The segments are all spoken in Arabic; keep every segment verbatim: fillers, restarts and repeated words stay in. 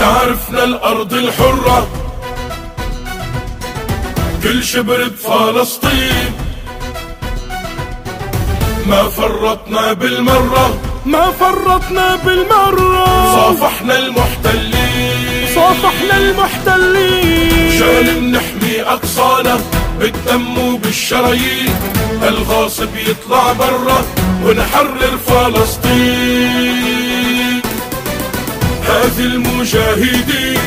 تعرفنا الأرض الحرة كل شبر بفلسطين، ما فرطنا بالمرة ما فرطنا بالمرة، صافحنا المحتلين صافحنا المحتلين، شان نحمي أقصانا بالدم وبالشرايين، الغاصب يطلع برا ونحرر فلسطين. هذه المجاهدين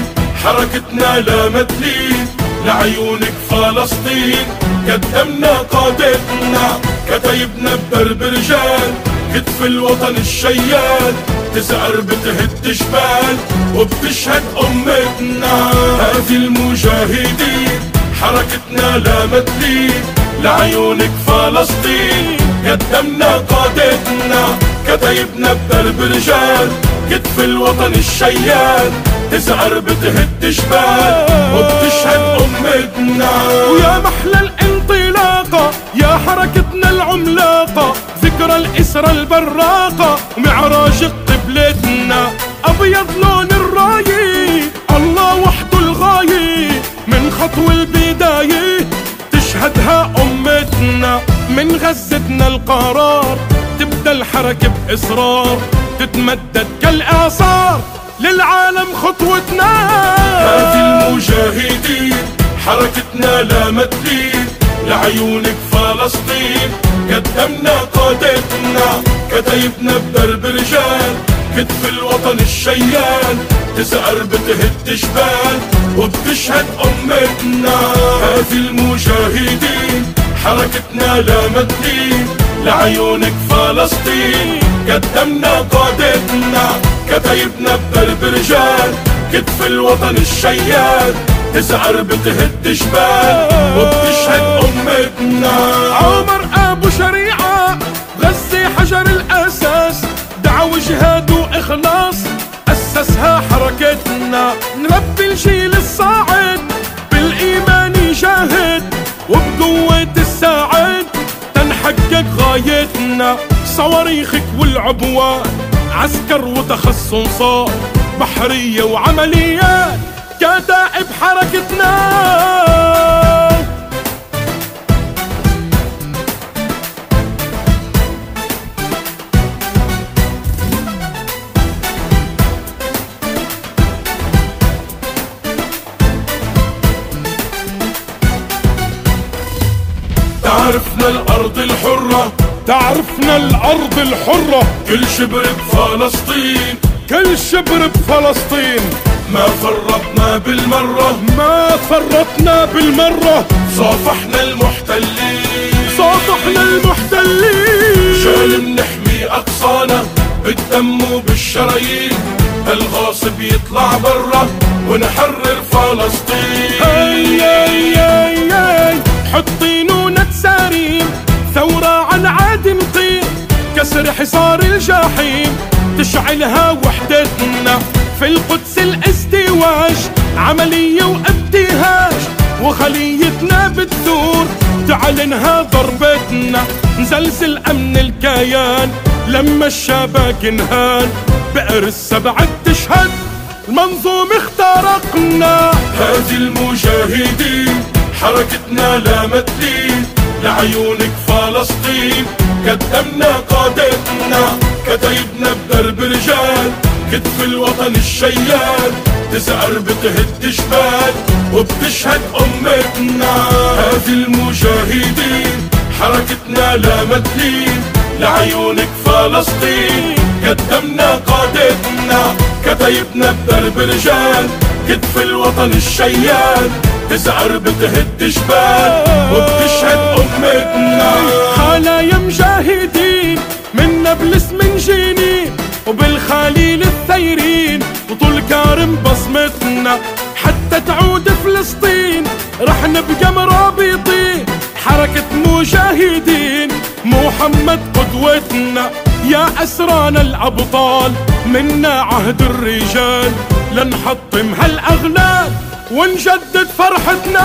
حركتنا لا مثلين، لعيونك فلسطين قدمنا قادتنا، كتيبنا بدرب رجال كتف الوطن الشيال، تزعر بتهد جبال وبتشهد أمتنا. هذه المجاهدين حركتنا لا مثلين، لعيونك فلسطين قدمنا قادتنا، كتيبنا بدرب رجال كتف الوطن الشيال، تزعر بتهد جبال وبتشهد أمتنا. ويا محلى الانطلاقة يا حركتنا العملاقة، ذكرى الإسرى البراقة ومعراج قبلتنا، أبيض لون الراية الله وحده الغاية، من خطوة البداية تشهدها أمتنا، من غزتنا القرار تبدأ الحركة بإصرار، تتمدد كالإعصار للعالم خطوتنا. هذه المجاهدين حركتنا لا مثلين، لعيونك فلسطين قدمنا قادتنا، كتيبنا بدرب رجال كتف الوطن الشيال، تزعر بتهد جبال وبتشهد أمتنا. هذه المجاهدين حركتنا لا مثلين، لعيونك فلسطين قدمنا قادتنا، كتيبنا بدرب رجال كتف الوطن الشيال، تزعر بتهد جبال وبتشهد أمتنا. عمر أبو شريعة غزي حجر الأساس، دعوة جهاد وإخلاص أسسها حركتنا، نربي الجيل الصاعد بالإيمان يجاهد، وبقوة الساعد تنحقق غايتنا. صواريخك والعبوات عسكر وتخصصات، بحرية وعمليات كتائب حركتنا. تعرفنا الأرض الحرة تعرفنا الأرض الحرة كل شبر بفلسطين، كل شبر بفلسطين، ما فرطنا بالمرة ما فرطنا بالمرة، صافحنا المحتلين صافحنا المحتلين، شان نحمي أقصانا بالدم وبالشرايين، الغاصب يطلع برا ونحرر فلسطين. اي اي اي اي حطين ونتسارين، ثورة عن عادم طين، كسر حصار الجحيم تشعلها وحدتنا، في القدس الازدواج عملية وابتهاج، وخليتنا بتثور تعلنها ضربتنا، نزلزل امن الكيان لما الشباك انهان، بئر السبع تشهد المنظوم اخترقنا. هذه المجاهدين حركتنا لا مثلين، لعيونك فلسطين قدمنا قادتنا، كتيبنا بدرب رجال كتف الوطن الشيال، تزعر بتهد جبال وبتشهد أمتنا. هذه المجاهدين حركتنا لا مثلين، لعيونك فلسطين قدمنا قادتنا، كتيبنا بدرب رجال كتف الوطن الشيال، تزعر بتهد جبال وبتشهد أمتنا. خلايا مجاهدين من نابلس من جنين، وبالخليل الثيرين وطول كارم بصمتنا، حتى تعود فلسطين رح نبقى مرابطين، حركة مجاهدين محمد قدوتنا. يا أسرانا الأبطال منا عهد الرجال، لنحطم هالأغلال ونجدد فرحتنا.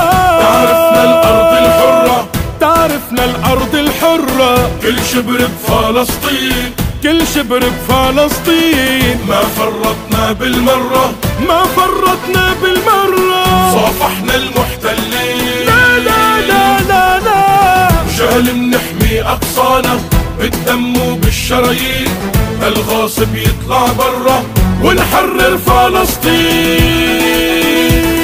تعرفنا الأرض الحرة تعرفنا الأرض الحرة كل شبر بفلسطين، كل شبر بفلسطين، ما فرطنا بالمرة ما فرطنا بالمرة، صافحنا المحتلين. لا لا لا لا لا جهل منحمي أقصانا بالدم وبالشرايين، الغاصب يطلع برا ونحرر فلسطين.